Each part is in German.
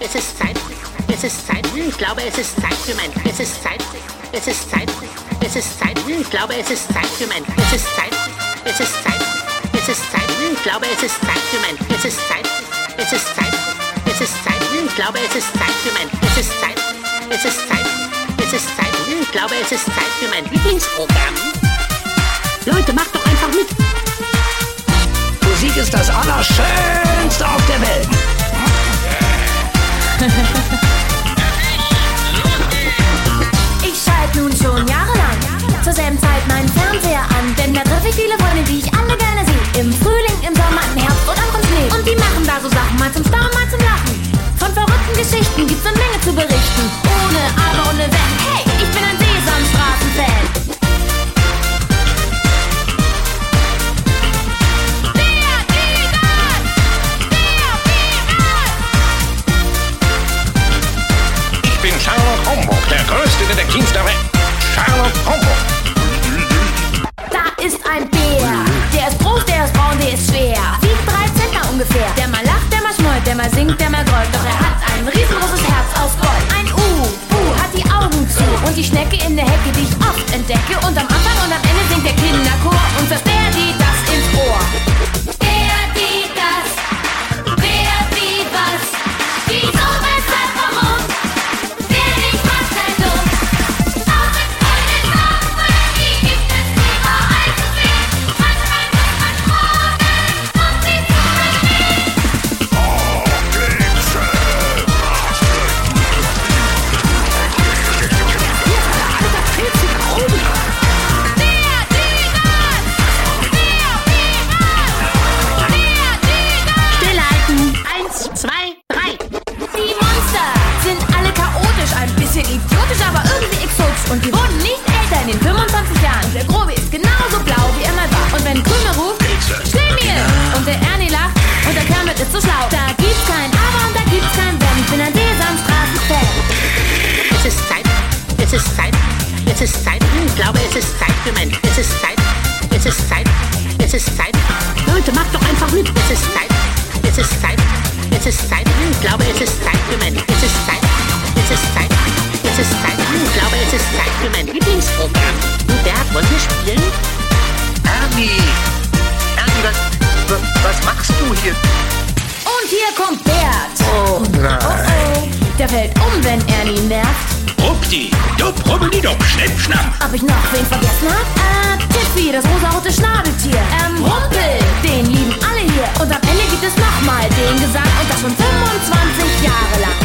Es ist Zeit. Es ist Zeit. Ich glaube, es ist Zeit für mein. Es ist Zeit. Es ist Zeit. Es ist Zeit. Ich glaube, es ist Zeit für mein. Es ist Zeit. Es ist Zeit. Es ist Zeit. Ich glaube, es ist Zeit für mein. Es ist Zeit. Es ist Zeit. Es ist Zeit. Ich glaube, es ist Zeit für mein. Es ist Zeit. Es ist Zeit. Es ist Zeit. Ich glaube, es ist Zeit für mein Lieblingsprogramm. Leute, macht doch einfach mit. Musik ist das Allerschönste auf der Welt. Ich schalte nun schon jahrelang zur selben Zeit meinen Fernseher an, denn da treffe ich viele Freunde, die ich alle gerne sehe. Im Frühling, im Sommer, im Herbst und auch im Schnee. Und die machen da so Sachen, mal zum Staunen, mal zum Lachen. Von verrückten Geschichten gibt's eine Menge zu berichten. Ohne Aber, ohne Wenn. Hey, ich bin ein Sesamstraßen-Fan. Der größte Detektiv der Welt, Sherlock Holmes. Da ist ein Bär, der ist groß, der ist braun, der ist schwer. Wiegt 3 Zentner ungefähr. Der mal lacht, der mal schmollt, der mal singt, der mal grollt. Doch er hat ein riesengroßes Herz aus Gold. Ein hat die Augen zu. Und die Schnecke in der Hecke, die ich oft entdecke. Und am Anfang und am Ende singt der Kinderchor. Und das Bär, die das ins Ohr. Bär, die das, Bär, die was. Wieso, weshalb, warum? Idiotisch, aber irgendwie exotisch. Und die wurden nicht älter in den 25 Jahren. Der Grobe ist genauso blau, wie er mal war. Und wenn Krümel ruft, schnell mir! Und der Ernie lacht und der Kermit ist so schlau. Da gibt's kein Aber und da gibt's kein Wenn. Ich bin ein Sesamstraßen-Fan. Es ist Zeit. Es ist Zeit. Es ist Zeit. Ich glaube, es ist Zeit für mein. Es ist Zeit. Es ist Zeit. Es ist Zeit. Leute, macht doch einfach mit. Es ist Zeit. Es ist Zeit. Es ist Zeit. Ich glaube, es ist Zeit für mein. Es ist Zeit. Es ist Zeit. Es ist Zeit. Ich glaube, es ist Zeit für mein Lieblingsprogramm. Du, Bert, wollen wir spielen? Ernie, was machst du hier? Und hier kommt Bert. Oh nein. Oh. Der fällt um, wenn Ernie nervt. Rupti, du Brubbelidupp, Schnipp, Schnapp. Ob ich noch wen vergessen hab? Tiffy, das rosarote Schnabeltier. Rumpel, den lieben alle hier. Und am Ende gibt es nochmal den Gesang. Und das schon 25 Jahre lang.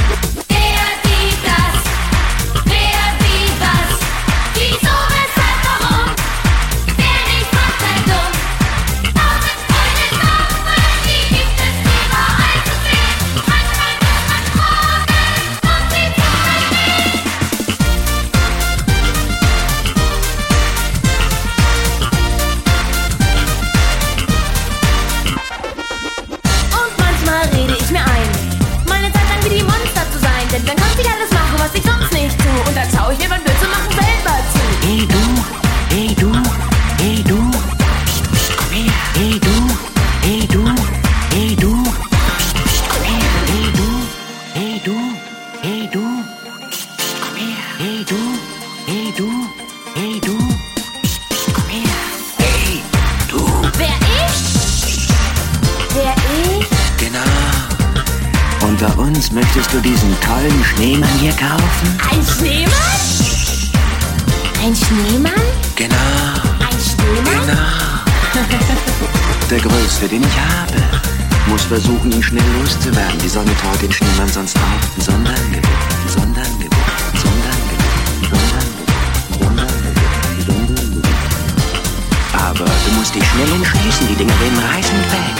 Dann konnte ich alles machen, was ich sonst nicht tue. Und dann schaue ich mir beim Blödsinn machen selber zu. Hey du, hey du, hey du. Psst, psst, komm her. Hey du, hey du, hey du. Psst, psst, komm her. Hey du, hey du, hey du. Psst, psst, komm her. Hey du, hey du, hey du. Psst, psst, komm her. Hey du. Wer ich? Wer ich? Genau. Und bei uns möchtest du diesen tollen Schneemann hier kaufen? Ein Schneemann? Ein Schneemann? Genau. Ein Schneemann? Genau. Der größte, den ich habe. Muss versuchen, ihn schnell loszuwerden. Die Sonne taut den Schneemann sonst auf. Sonderangebot, Sonderangebot, Sonderangebot, Sonderangebot, Sonderangebot. Aber du musst dich schnell entschließen, die Dinger werden reißend weg.